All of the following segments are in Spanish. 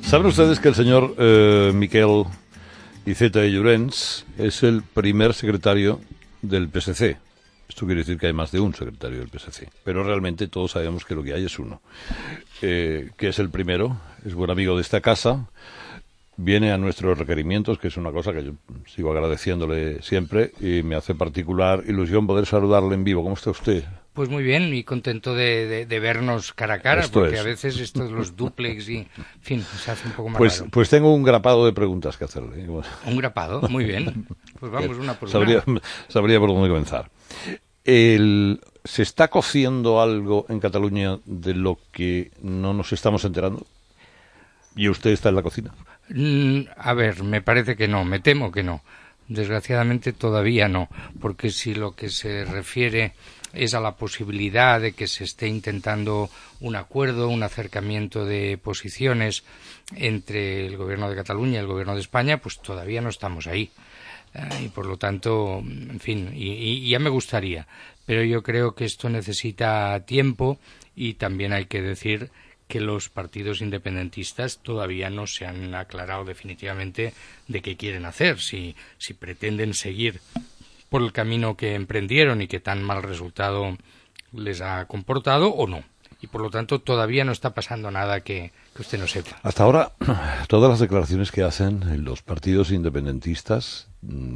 ¿Saben ustedes que el señor Miquel Iceta i Llorens es el primer secretario del PSC? Esto quiere decir que hay más de un secretario del PSC, pero realmente todos sabemos que lo que hay es uno. Que es el primero, es buen amigo de esta casa, viene a nuestros requerimientos, que es una cosa que yo sigo agradeciéndole siempre, y me hace particular ilusión poder saludarle en vivo. ¿Cómo está usted? Pues muy bien, y contento de vernos cara a cara, Esto porque es. a veces esto de los dúplex y, en fin, se hace un poco más raro. Pues tengo un grapado de preguntas que hacerle. Un grapado, muy bien. Pues vamos una por una. Sabría por dónde comenzar. ¿Se está cociendo algo en Cataluña de lo que no nos estamos enterando? ¿Y usted está en la cocina? A ver, me parece que no, me temo que no. Desgraciadamente todavía no, porque si lo que se refiere es a la posibilidad de que se esté intentando un acuerdo, un acercamiento de posiciones entre el Gobierno de Cataluña y el Gobierno de España, pues todavía no estamos ahí. Y por lo tanto, en fin, y ya me gustaría, pero yo creo que esto necesita tiempo y también hay que decir que los partidos independentistas todavía no se han aclarado definitivamente de qué quieren hacer, si pretenden seguir por el camino que emprendieron y que tan mal resultado les ha comportado o no. Y por lo tanto todavía no está pasando nada que usted no sepa. Hasta ahora, todas las declaraciones que hacen los partidos independentistas,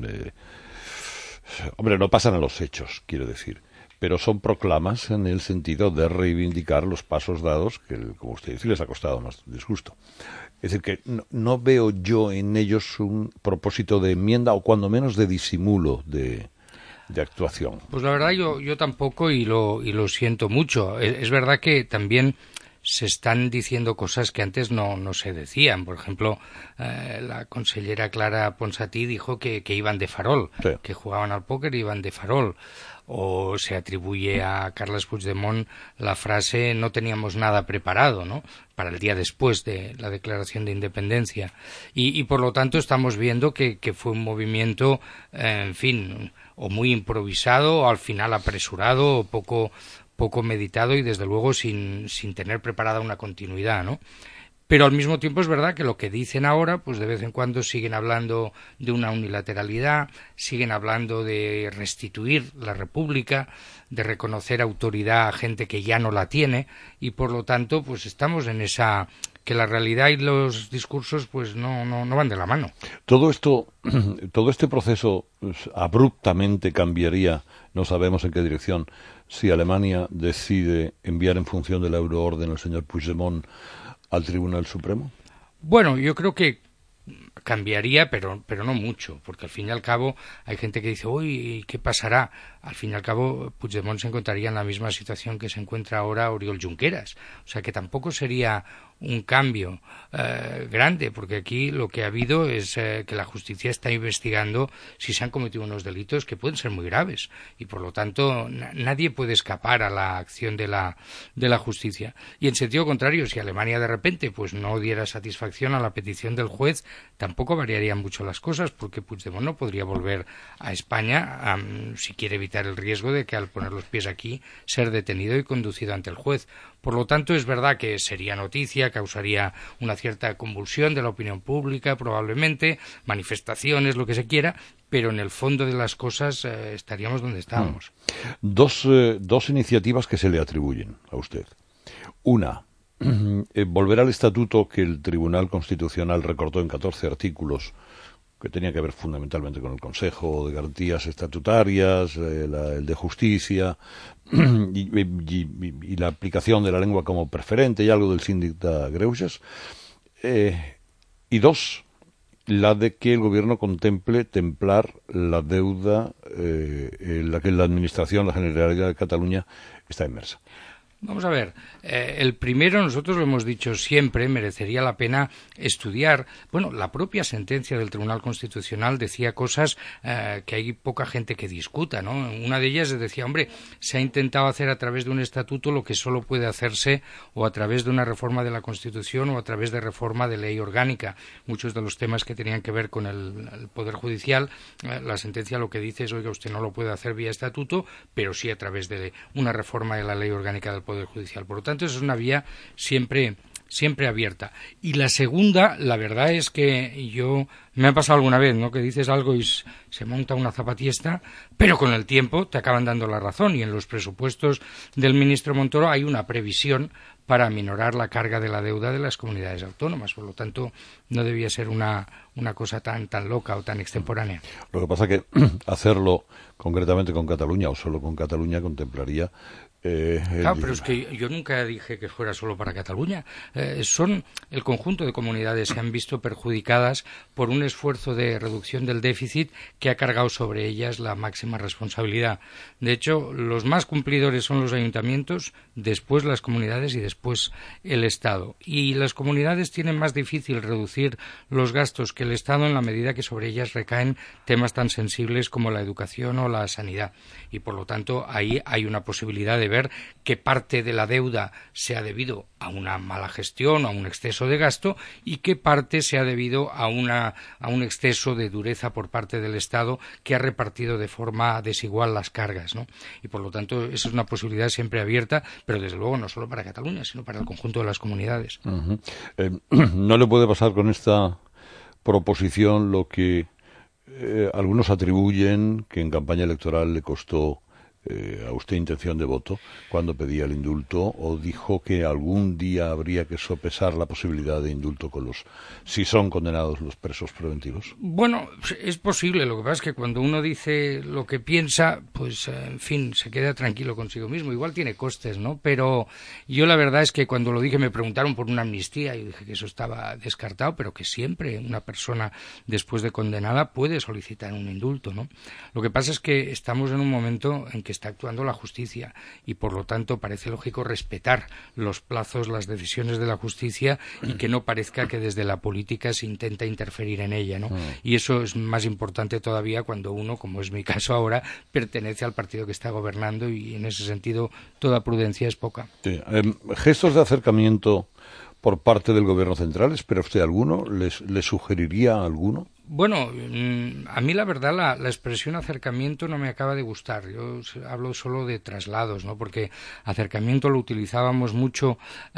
hombre, no pasan a los hechos, quiero decir, pero son proclamas en el sentido de reivindicar los pasos dados, que, como usted dice, les ha costado más disgusto. Es decir, que no veo yo en ellos un propósito de enmienda, o cuando menos de disimulo de actuación. Pues la verdad yo tampoco, y lo siento mucho. Es verdad que también se están diciendo cosas que antes no se decían. Por ejemplo, la consellera Clara Ponsatí dijo que iban de farol, sí, que jugaban al póker y iban de farol. O se atribuye a Carles Puigdemont la frase "no teníamos nada preparado", ¿no?, para el día después de la declaración de independencia. Y por lo tanto estamos viendo que fue un movimiento, en fin, o muy improvisado, o al final apresurado, o poco meditado y desde luego sin tener preparada una continuidad, ¿no? Pero al mismo tiempo es verdad que lo que dicen ahora, pues de vez en cuando siguen hablando de una unilateralidad, siguen hablando de restituir la República, de reconocer autoridad a gente que ya no la tiene, y por lo tanto pues estamos en esa, que la realidad y los discursos pues no van de la mano. Todo este proceso abruptamente cambiaría, no sabemos en qué dirección, si Alemania decide enviar en función de la euroorden al señor Puigdemont al Tribunal Supremo. Bueno, yo creo que cambiaría, pero no mucho, porque al fin y al cabo hay gente que dice, uy, ¿qué pasará? Al fin y al cabo Puigdemont se encontraría en la misma situación que se encuentra ahora Oriol Junqueras, o sea que tampoco sería un cambio grande, porque aquí lo que ha habido es que la justicia está investigando si se han cometido unos delitos que pueden ser muy graves, y por lo tanto nadie puede escapar a la acción de la justicia. Y en sentido contrario, si Alemania de repente pues no diera satisfacción a la petición del juez, tampoco variarían mucho las cosas, porque Puigdemont no podría volver a España si quiere evitar el riesgo de que al poner los pies aquí ser detenido y conducido ante el juez. Por lo tanto, es verdad que sería noticia, causaría una cierta convulsión de la opinión pública, probablemente, manifestaciones, lo que se quiera, pero en el fondo de las cosas estaríamos donde estábamos. Dos iniciativas que se le atribuyen a usted. Una, volver al estatuto que el Tribunal Constitucional recortó en 14 artículos, que tenía que ver fundamentalmente con el Consejo de Garantías Estatutarias, el de Justicia y la aplicación de la lengua como preferente y algo del síndic de Greuges. Y dos, la de que el gobierno contemple templar la deuda en la que la Administración, la Generalidad de Cataluña, está inmersa. Vamos a ver, el primero, nosotros lo hemos dicho siempre, merecería la pena estudiar. Bueno, la propia sentencia del Tribunal Constitucional decía cosas que hay poca gente que discuta, ¿no? Una de ellas decía, hombre, se ha intentado hacer a través de un estatuto lo que solo puede hacerse o a través de una reforma de la Constitución o a través de reforma de ley orgánica. Muchos de los temas que tenían que ver con el Poder Judicial, la sentencia lo que dice es, oiga, usted no lo puede hacer vía estatuto, pero sí a través de una reforma de la ley orgánica del Poder Judicial. Por lo tanto, eso es una vía siempre siempre abierta. Y la segunda, la verdad es que me ha pasado alguna vez, ¿no?, que dices algo y se monta una zapatiesta, pero con el tiempo te acaban dando la razón, y en los presupuestos del ministro Montoro hay una previsión para aminorar la carga de la deuda de las comunidades autónomas. Por lo tanto, no debía ser una cosa tan loca o tan extemporánea. Lo que pasa es que hacerlo concretamente con Cataluña o solo con Cataluña contemplaría... Claro, pero es que yo nunca dije que fuera solo para Cataluña. Son el conjunto de comunidades que han visto perjudicadas por un esfuerzo de reducción del déficit que ha cargado sobre ellas la máxima responsabilidad. De hecho, los más cumplidores son los ayuntamientos, después las comunidades y después el Estado. Y las comunidades tienen más difícil reducir los gastos que el Estado en la medida que sobre ellas recaen temas tan sensibles como la educación o la sanidad. Y por lo tanto, ahí hay una posibilidad de ver que parte de la deuda se ha debido a una mala gestión o a un exceso de gasto y qué parte se ha debido a un exceso de dureza por parte del Estado que ha repartido de forma desigual las cargas, ¿no? Y por lo tanto esa es una posibilidad siempre abierta, pero desde luego no solo para Cataluña, sino para el conjunto de las comunidades. ¿No le puede pasar con esta proposición lo que algunos atribuyen que en campaña electoral le costó a usted intención de voto cuando pedía el indulto, o dijo que algún día habría que sopesar la posibilidad de indulto si son condenados los presos preventivos? Bueno, es posible. Lo que pasa es que cuando uno dice lo que piensa, pues en fin, se queda tranquilo consigo mismo. Igual tiene costes, ¿no? Pero yo la verdad es que cuando lo dije me preguntaron por una amnistía y dije que eso estaba descartado, pero que siempre una persona después de condenada puede solicitar un indulto, ¿no? Lo que pasa es que estamos en un momento en que está actuando la justicia y por lo tanto parece lógico respetar los plazos, las decisiones de la justicia y que no parezca que desde la política se intenta interferir en ella, ¿no? Y eso es más importante todavía cuando uno, como es mi caso ahora, pertenece al partido que está gobernando y en ese sentido toda prudencia es poca. Sí. Gestos de acercamiento por parte del gobierno central, ¿espera usted alguno? ¿Le sugeriría alguno? Bueno, a mí la verdad la expresión acercamiento no me acaba de gustar. Yo hablo solo de traslados, ¿no? Porque acercamiento lo utilizábamos mucho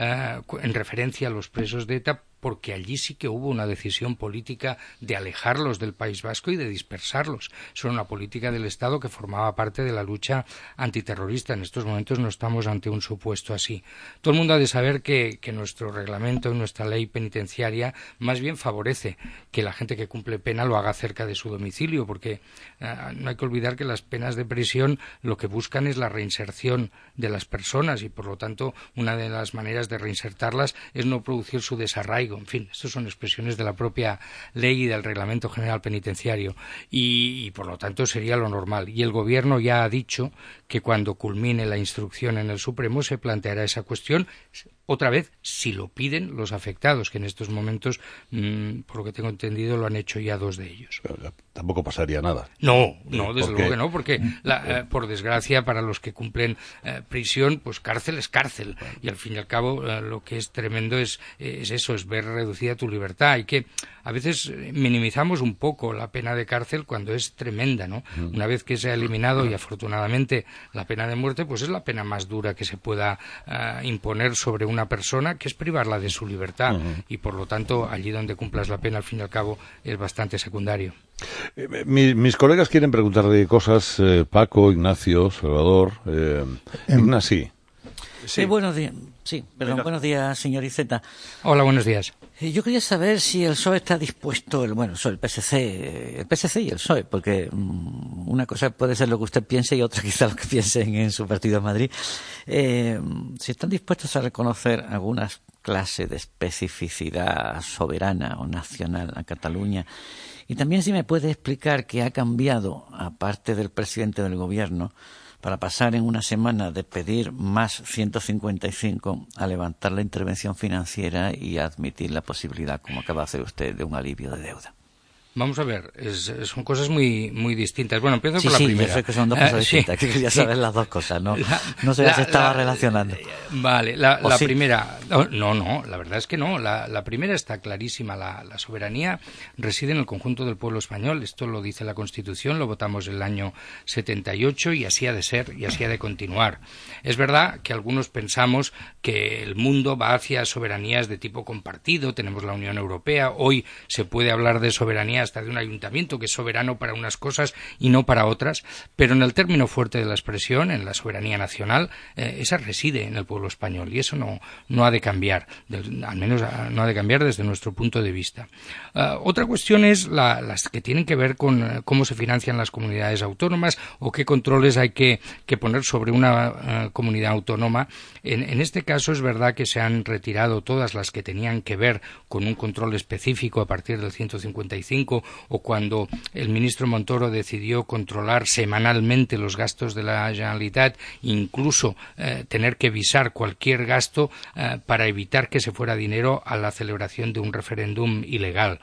en referencia a los presos de ETA, porque allí sí que hubo una decisión política de alejarlos del País Vasco y de dispersarlos. Eso era una política del Estado que formaba parte de la lucha antiterrorista. En estos momentos no estamos ante un supuesto así. Todo el mundo ha de saber que nuestro reglamento y nuestra ley penitenciaria más bien favorece que la gente que cumple pena lo haga cerca de su domicilio, porque no hay que olvidar que las penas de prisión lo que buscan es la reinserción de las personas y, por lo tanto, una de las maneras de reinsertarlas es no producir su desarraigo. En fin, estas son expresiones de la propia ley y del Reglamento General Penitenciario y por lo tanto sería lo normal. Y el Gobierno ya ha dicho que cuando culmine la instrucción en el Supremo se planteará esa cuestión, otra vez, si lo piden los afectados, que en estos momentos, por lo que tengo entendido, lo han hecho ya 2 de ellos. Pero tampoco pasaría nada. No, desde luego que no, porque por desgracia para los que cumplen prisión, pues cárcel es cárcel. Y al fin y al cabo lo que es tremendo es eso, es ver reducida tu libertad. Y que a veces minimizamos un poco la pena de cárcel cuando es tremenda, ¿no? Una vez que se ha eliminado y afortunadamente la pena de muerte, pues es la pena más dura que se pueda imponer sobre una persona, que es privarla de su libertad. Y por lo tanto, allí donde cumplas la pena, al fin y al cabo, es bastante secundario. Mis colegas quieren preguntarle cosas, Paco, Ignacio, Salvador. Ignacio. Sí. Buenos días. Sí, perdón, buenos días, señor Iceta. Hola, buenos días. Yo quería saber si el PSOE está dispuesto, el PSC y el PSOE, porque una cosa puede ser lo que usted piense y otra quizá lo que piensen en su partido en Madrid. Si están dispuestos a reconocer algunas clases de especificidad soberana o nacional a Cataluña. Y también si me puede explicar qué ha cambiado, aparte del presidente del gobierno, para pasar en una semana de pedir más 155 a levantar la intervención financiera y a admitir la posibilidad, como acaba de hacer usted, de un alivio de deuda. Vamos a ver, son cosas muy distintas. Bueno, empiezo por la primera. Yo sé que son dos cosas distintas, que quería saber las dos cosas, ¿no? No se las estaba relacionando. Vale, la primera... No, la verdad es que no. La primera está clarísima. La soberanía reside en el conjunto del pueblo español. Esto lo dice la Constitución, lo votamos en el año 78 y así ha de ser y así ha de continuar. Es verdad que algunos pensamos que el mundo va hacia soberanías de tipo compartido. Tenemos la Unión Europea. Hoy se puede hablar de soberanía hasta de un ayuntamiento que es soberano para unas cosas y no para otras, pero en el término fuerte de la expresión, en la soberanía nacional, esa reside en el pueblo español y eso no ha de cambiar, al menos no ha de cambiar desde nuestro punto de vista. Otra cuestión es las que tienen que ver con cómo se financian las comunidades autónomas o qué controles hay que poner sobre una comunidad autónoma. En este caso es verdad que se han retirado todas las que tenían que ver con un control específico a partir del 155 o cuando el ministro Montoro decidió controlar semanalmente los gastos de la Generalitat, incluso tener que visar cualquier gasto para evitar que se fuera dinero a la celebración de un referéndum ilegal.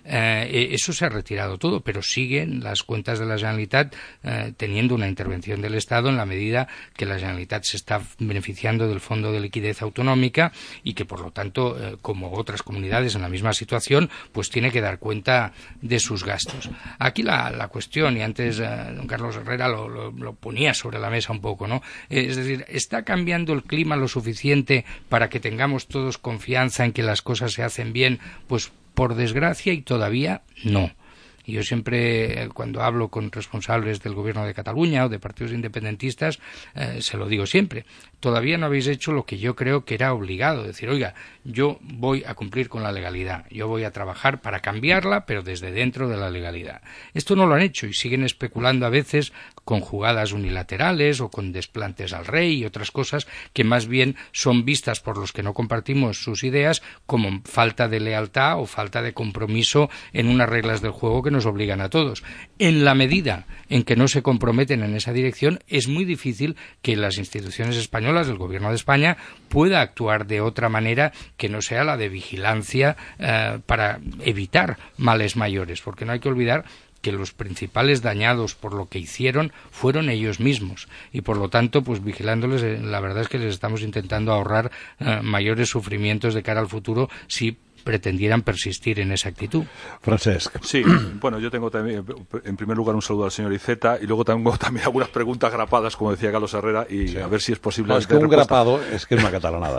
Eso se ha retirado todo, pero siguen las cuentas de la Generalitat teniendo una intervención del Estado en la medida que la Generalitat se está beneficiando del Fondo de Liquidez Autonómica y que, por lo tanto, como otras comunidades en la misma situación, pues tiene que dar cuenta de sus gastos. Aquí la cuestión, y antes don Carlos Herrera lo ponía sobre la mesa un poco, ¿no? Es decir, ¿está cambiando el clima lo suficiente para que tengamos todos confianza en que las cosas se hacen bien? Pues por desgracia y todavía no. Y yo siempre, cuando hablo con responsables del Gobierno de Cataluña o de partidos independentistas, se lo digo siempre. Todavía no habéis hecho lo que yo creo que era obligado. Decir, oiga, yo voy a cumplir con la legalidad. Yo voy a trabajar para cambiarla, pero desde dentro de la legalidad. Esto no lo han hecho y siguen especulando a veces con jugadas unilaterales o con desplantes al rey y otras cosas que más bien son vistas por los que no compartimos sus ideas como falta de lealtad o falta de compromiso en unas reglas del juego que nos obligan a todos. En la medida en que no se comprometen en esa dirección, es muy difícil que las instituciones españolas, el Gobierno de España, pueda actuar de otra manera que no sea la de vigilancia para evitar males mayores, porque no hay que olvidar que los principales dañados por lo que hicieron fueron ellos mismos y por lo tanto pues vigilándoles la verdad es que les estamos intentando ahorrar mayores sufrimientos de cara al futuro si pretendieran persistir en esa actitud. Francesc. Sí, bueno, yo tengo también, en primer lugar, un saludo al señor Iceta y luego tengo también algunas preguntas grapadas, como decía Carlos Herrera, y sí, a ver si es posible... No, es que un grapado es que es una catalanada.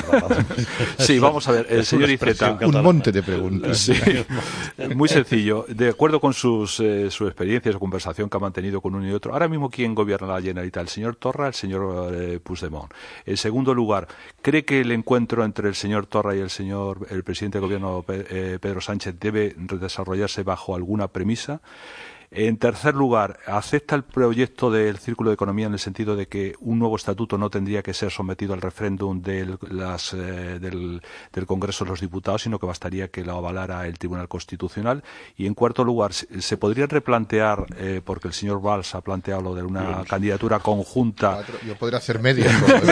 Sí, vamos a ver, el señor Iceta... Un monte de preguntas. Sí, muy sencillo. De acuerdo con sus experiencias o conversación que ha mantenido con uno y otro, ahora mismo, ¿quién gobierna la Generalitat? ¿El señor Torra, el señor Puigdemont? En segundo lugar, ¿cree que el encuentro entre el señor Torra y el presidente del Gobierno Pedro Sánchez debe desarrollarse bajo alguna premisa? En tercer lugar, ¿acepta el proyecto del Círculo de Economía en el sentido de que un nuevo estatuto no tendría que ser sometido al referéndum del Congreso de los Diputados, sino que bastaría que lo avalara el Tribunal Constitucional? Y en cuarto lugar, ¿se podría replantear, porque el señor Valls ha planteado lo de una candidatura conjunta? Yo podría hacer media.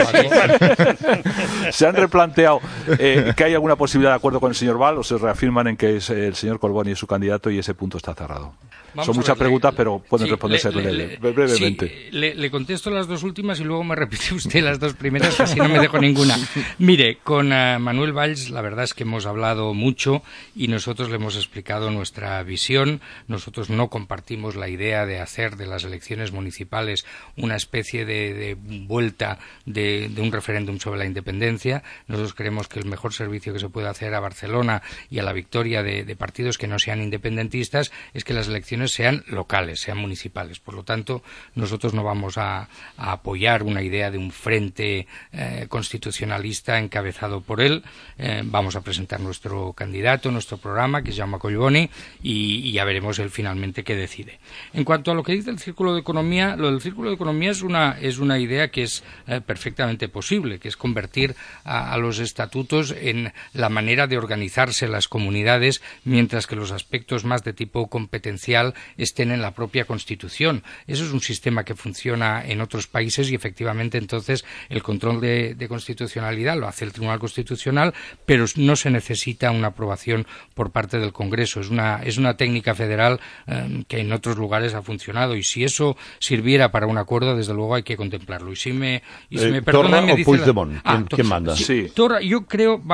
¿Se han replanteado que hay alguna posibilidad de acuerdo con el señor Valls o se reafirman en que es el señor Collboni es su candidato y ese punto está cerrado? Son muchas preguntas, pero pueden responderse brevemente. Sí, le contesto las dos últimas y luego me repite usted las dos primeras, así no me dejo ninguna. Mire, con Manuel Valls la verdad es que hemos hablado mucho y nosotros le hemos explicado nuestra visión. Nosotros no compartimos la idea de hacer de las elecciones municipales una especie de vuelta de un referéndum sobre la independencia. Nosotros creemos que el mejor servicio que se puede hacer a Barcelona y a la victoria de partidos que no sean independentistas es que las elecciones sean locales, sean municipales. Por lo tanto, nosotros no vamos a apoyar una idea de un frente constitucionalista encabezado por él. Vamos a presentar nuestro candidato, nuestro programa, que se llama Collboni, y ya veremos él finalmente qué decide. En cuanto a lo que dice el Círculo de Economía, lo del Círculo de Economía es una idea que es perfectamente posible, que es convertir a los estatutos en la manera de organizarse las comunidades, mientras que los aspectos más de tipo competencial estén en la propia Constitución. Eso es un sistema que funciona en otros países y efectivamente entonces el control de constitucionalidad lo hace el Tribunal Constitucional, pero no se necesita una aprobación por parte del Congreso. Es una técnica federal que en otros lugares ha funcionado, y si eso sirviera para un acuerdo, desde luego hay que contemplarlo. Y si me perdonan, me dice Puigdemont, ¿quién manda? Sí. Torra, yo creo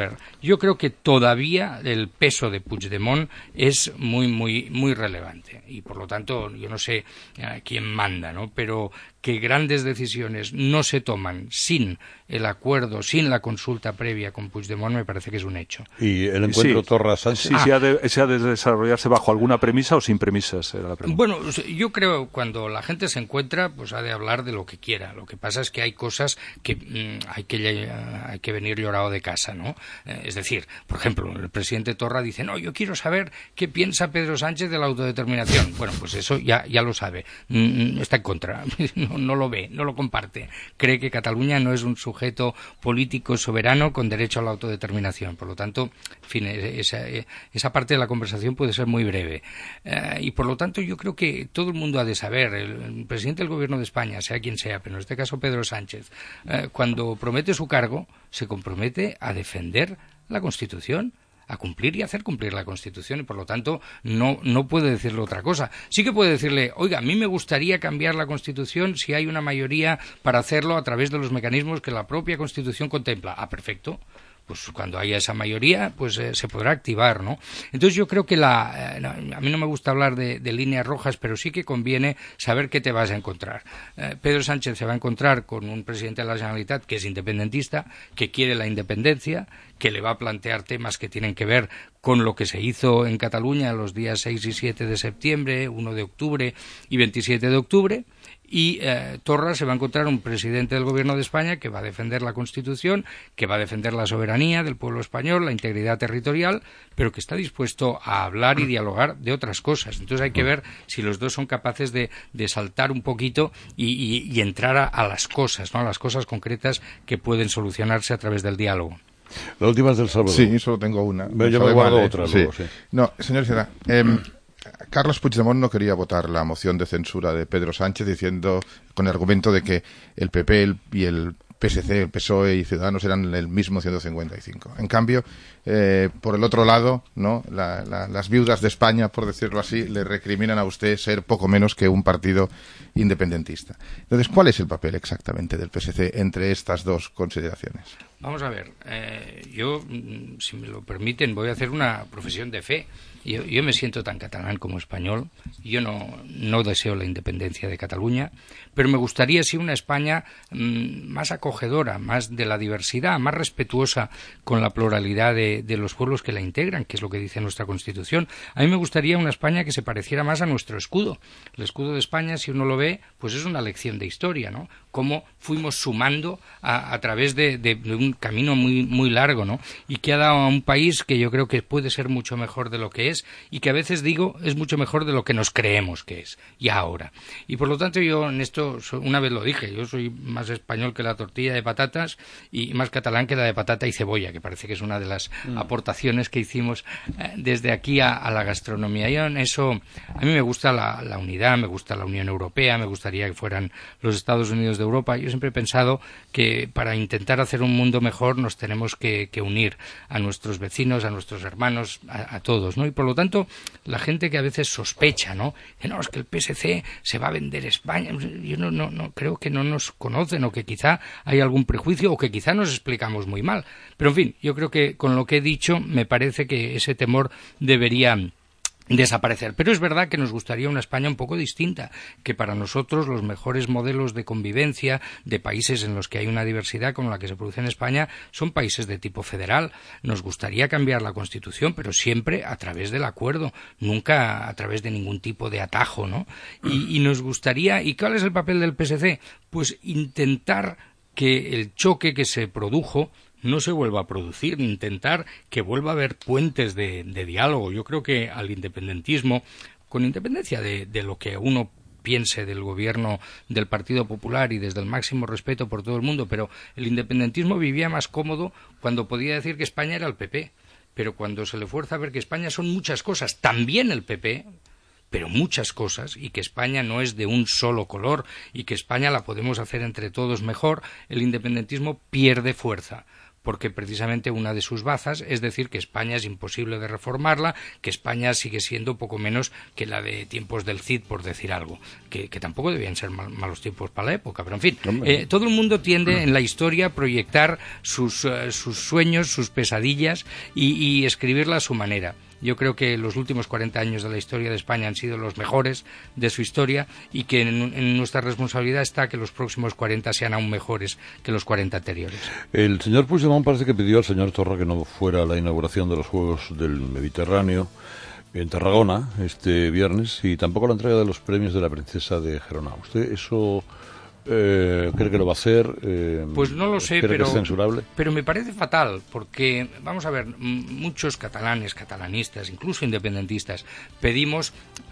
que todavía el peso de Puigdemont es muy relevante, y por lo tanto yo no sé quién manda, ¿no? Pero que grandes decisiones no se toman sin el acuerdo, sin la consulta previa con Puigdemont, me parece que es un hecho. ¿Y el encuentro Torra-Sánchez? Sí, se ha de desarrollarse bajo alguna premisa o sin premisas, era la pregunta. Bueno, yo creo cuando la gente se encuentra, pues ha de hablar de lo que quiera. Lo que pasa es que hay cosas que hay que venir llorado de casa, ¿no? Es decir, por ejemplo, el presidente Torra dice, no, yo quiero saber qué piensa Pedro Sánchez de la autodeterminación. Bueno, pues eso ya lo sabe. Está en contra. No lo ve, no lo comparte. Cree que Cataluña no es un sujeto político soberano con derecho a la autodeterminación. Por lo tanto, en fin, esa parte de la conversación puede ser muy breve. Y por lo tanto, yo creo que todo el mundo ha de saber, el presidente del Gobierno de España, sea quien sea, pero en este caso Pedro Sánchez, cuando promete su cargo, se compromete a defender la Constitución, a cumplir y hacer cumplir la Constitución, y por lo tanto no puede decirle otra cosa. Sí que puede decirle, oiga, a mí me gustaría cambiar la Constitución si hay una mayoría para hacerlo a través de los mecanismos que la propia Constitución contempla. Ah, perfecto. Pues cuando haya esa mayoría, pues se podrá activar, ¿no? Entonces yo creo que a mí no me gusta hablar de líneas rojas, pero sí que conviene saber qué te vas a encontrar. Pedro Sánchez se va a encontrar con un presidente de la Generalitat que es independentista, que quiere la independencia, que le va a plantear temas que tienen que ver con lo que se hizo en Cataluña los días 6 y 7 de septiembre, 1 de octubre y 27 de octubre, y Torra se va a encontrar un presidente del Gobierno de España que va a defender la Constitución, que va a defender la soberanía del pueblo español, la integridad territorial, pero que está dispuesto a hablar y dialogar de otras cosas. Entonces hay que ver si los dos son capaces de saltar un poquito y entrar a las cosas, ¿no? A las cosas concretas que pueden solucionarse a través del diálogo. La última es del Salvador. Sí, solo tengo una. Yo me guardo otra luego, sí. No, señor Iceta, Carles Puigdemont no quería votar la moción de censura de Pedro Sánchez diciendo, con el argumento de que el PP y el PSC, el PSOE y Ciudadanos eran el mismo 155. En cambio, por el otro lado, ¿no? Las viudas de España, por decirlo así, le recriminan a usted ser poco menos que un partido independentista. Entonces, ¿cuál es el papel exactamente del PSC entre estas dos consideraciones? Vamos a ver, yo, si me lo permiten, voy a hacer una profesión de fe. Yo me siento tan catalán como español. Yo no deseo la independencia de Cataluña, pero me gustaría sí una España más acogedora, más de la diversidad, más respetuosa con la pluralidad de los pueblos que la integran, que es lo que dice nuestra Constitución. A mí me gustaría una España que se pareciera más a nuestro escudo. El escudo de España, si uno lo ve, pues es una lección de historia, ¿no? Cómo fuimos sumando a través de un camino muy largo, ¿no? Y que ha dado a un país que yo creo que puede ser mucho mejor de lo que es, y que a veces digo es mucho mejor de lo que nos creemos que es, y ahora. Y por lo tanto yo en esto, una vez lo dije, yo soy más español que la tortilla de patatas y más catalán que la de patata y cebolla, que parece que es una de las aportaciones que hicimos desde aquí a la gastronomía. Yo en eso, a mí me gusta la unidad, me gusta la Unión Europea, me gustaría que fueran los Estados Unidos de Europa. Yo siempre he pensado que para intentar hacer un mundo mejor nos tenemos que unir a nuestros vecinos, a nuestros hermanos, a todos, ¿no? Y por lo tanto, la gente que a veces sospecha, ¿no? Que no, es que el PSC se va a vender España. Yo no creo que no nos conocen, o que quizá hay algún prejuicio, o que quizá nos explicamos muy mal. Pero en fin, yo creo que con lo que he dicho me parece que ese temor debería desaparecer. Pero es verdad que nos gustaría una España un poco distinta, que para nosotros los mejores modelos de convivencia de países en los que hay una diversidad como la que se produce en España son países de tipo federal. Nos gustaría cambiar la Constitución, pero siempre a través del acuerdo, nunca a través de ningún tipo de atajo, ¿no? Y nos gustaría, ¿y cuál es el papel del PSC? Pues intentar que el choque que se produjo no se vuelva a producir, intentar que vuelva a haber puentes de diálogo. Yo creo que al independentismo, con independencia de lo que uno piense del gobierno del Partido Popular y desde el máximo respeto por todo el mundo, pero el independentismo vivía más cómodo cuando podía decir que España era el PP, pero cuando se le fuerza a ver que España son muchas cosas, también el PP, pero muchas cosas, y que España no es de un solo color, y que España la podemos hacer entre todos mejor, el independentismo pierde fuerza, porque precisamente una de sus bazas es decir que España es imposible de reformarla, que España sigue siendo poco menos que la de tiempos del Cid, por decir algo, que tampoco debían ser malos tiempos para la época, pero en fin, todo el mundo tiende en la historia a proyectar sus sueños, sus pesadillas y escribirla a su manera. Yo creo que los últimos 40 años de la historia de España han sido los mejores de su historia y que en nuestra responsabilidad está que los próximos 40 sean aún mejores que los 40 anteriores. El señor Puigdemont parece que pidió al señor Torra que no fuera a la inauguración de los Juegos del Mediterráneo en Tarragona este viernes y tampoco la entrega de los premios de la princesa de Gerona. ¿Usted eso cree que lo va a hacer? Pues no lo sé, ¿cree que es censurable? Pero me parece fatal, porque, vamos a ver, muchos catalanes, catalanistas, incluso independentistas, pedimos,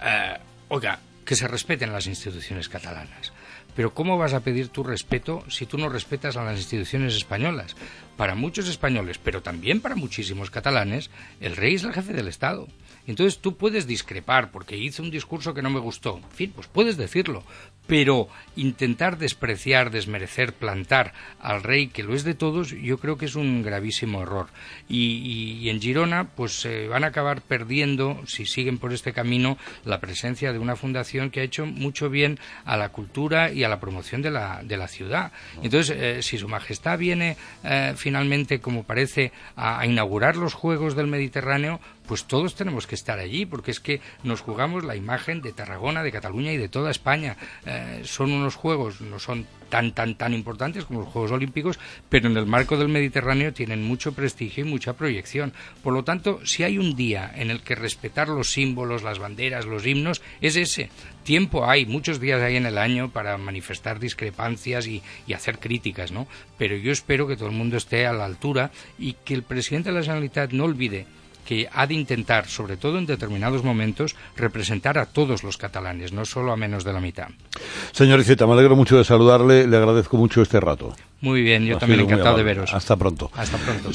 que se respeten las instituciones catalanas. Pero ¿cómo vas a pedir tu respeto si tú no respetas a las instituciones españolas? Para muchos españoles, pero también para muchísimos catalanes, el rey es el jefe del Estado. Entonces tú puedes discrepar porque hizo un discurso que no me gustó. En fin, pues puedes decirlo. Pero intentar despreciar, desmerecer, plantar al rey, que lo es de todos, yo creo que es un gravísimo error. Y en Girona, pues van a acabar perdiendo, si siguen por este camino, la presencia de una fundación que ha hecho mucho bien a la cultura y a la promoción de la ciudad. Entonces, si Su Majestad viene finalmente, como parece, a inaugurar los Juegos del Mediterráneo, pues todos tenemos que estar allí, porque es que nos jugamos la imagen de Tarragona, de Cataluña y de toda España. Son unos juegos, no son tan importantes como los Juegos Olímpicos, pero en el marco del Mediterráneo tienen mucho prestigio y mucha proyección. Por lo tanto, si hay un día en el que respetar los símbolos, las banderas, los himnos, es ese. Tiempo hay, muchos días hay en el año para manifestar discrepancias y hacer críticas, ¿no? Pero yo espero que todo el mundo esté a la altura y que el presidente de la Generalitat no olvide que ha de intentar, sobre todo en determinados momentos, representar a todos los catalanes, no solo a menos de la mitad. Señor Iceta, me alegro mucho de saludarle, le agradezco mucho este rato. Muy bien, yo también encantado de veros. Hasta pronto. Hasta pronto.